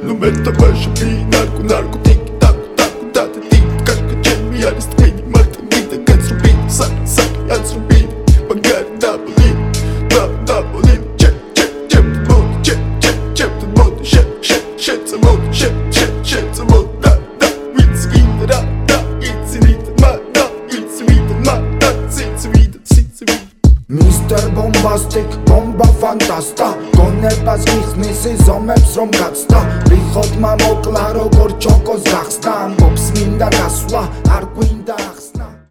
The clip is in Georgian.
ნუ მე თამაშობი ნარკოტიკი დათეთი კაკაჩემი არის თქვენი მართა მინდა გაცრუბი საკი აცრუბი მაგარი დაბოლი Mr. Bombastic, bomba fantasta გონებას გიხსნის ზომებს რომ გაცდა რიხოთ მამოკლა როგორ ჩოკოს გახსდა ამბობს მინდა გასვლა არ გვინდა